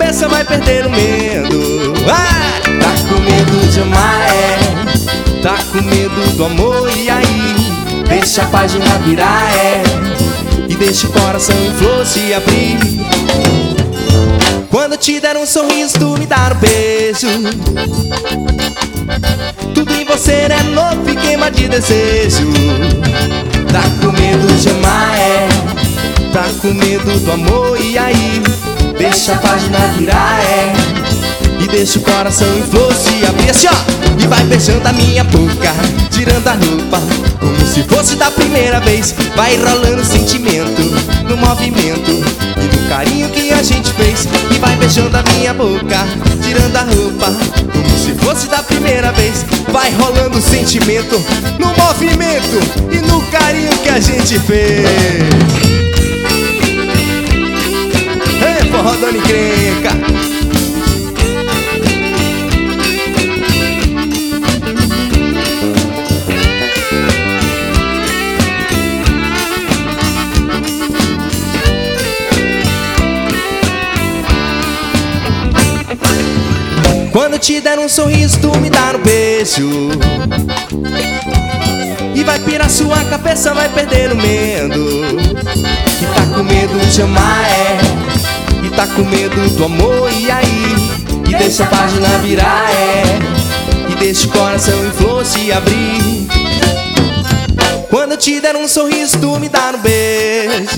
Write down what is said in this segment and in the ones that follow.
cabeça, vai perder o medo. Ah! Tá com medo de amar, tá com medo do amor, e aí? Deixa a página virar, e deixa o coração em flor se abrir. Quando te der um sorriso, tu me dá um beijo. Tudo em você é novo e queima de desejo. Tá com medo de amar, tá com medo do amor, e aí? Deixa a página virar, e deixa o coração em flor se abrir assim, ó. E vai beijando a minha boca, tirando a roupa, como se fosse da primeira vez. Vai rolando sentimento no movimento e no carinho que a gente fez. E vai beijando a minha boca, tirando a roupa, como se fosse da primeira vez. Vai rolando sentimento no movimento e no carinho que a gente fez. Ei, forró dando encrenca. Quando te der um sorriso, tu me dá um beijo. E vai pirar sua cabeça, vai perder o medo. E tá com medo de amar, e tá com medo do amor, e aí? E deixa a página virar, e deixa o coração em flor se abrir. Quando te der um sorriso, tu me dá um beijo.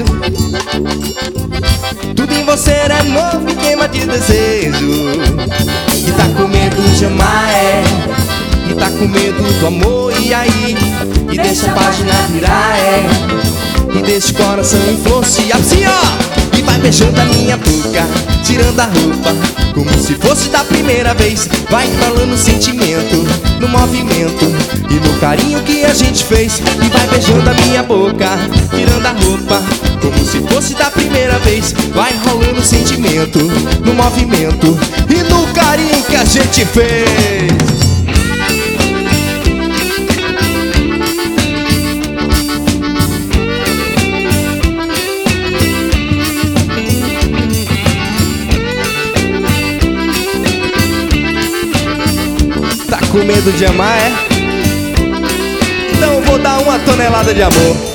Tudo em você é novo e queima de desejo. E tá com medo de amar, e tá com medo do amor, e aí? E deixa a página virar, e deixa o coração em flor se abrir, assim, ó. E vai beijando a minha boca, tirando a roupa, como se fosse da primeira vez. Vai falando sentimento no movimento e no carinho que a gente fez. E vai beijando a minha boca, tirando a roupa, como se fosse da primeira vez. Vai rolando sentimento no movimento e no carinho que a gente fez. Tá com medo de amar, Então eu vou dar 1 tonelada de amor.